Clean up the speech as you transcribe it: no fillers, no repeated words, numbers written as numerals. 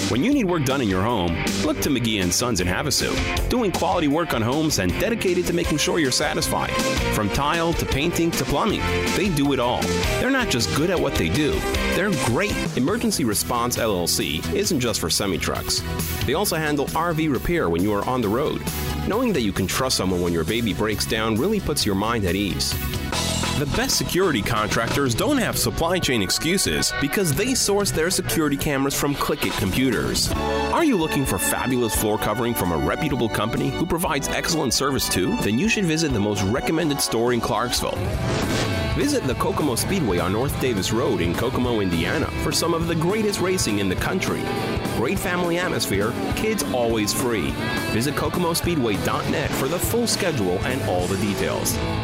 When you need work done in your home, look to McGee & Sons in Havasu. Doing quality work on homes and dedicated to making sure you're satisfied. From tile to painting to plumbing, they do it all. They're not just good at what they do, they're great. Emergency Response LLC isn't just for semi-trucks. They also handle RV repair when you are on the road. Knowing that you can trust someone when your baby breaks down really puts your mind at ease. The best security contractors don't have supply chain excuses because they source their security cameras from Click-It Computers. Are you looking for fabulous floor covering from a reputable company who provides excellent service too? Then you should visit the most recommended store in Clarksville. Visit the Kokomo Speedway on North Davis Road in Kokomo, Indiana for some of the greatest racing in the country. Great family atmosphere, kids always free. Visit KokomoSpeedway.net for the full schedule and all the details.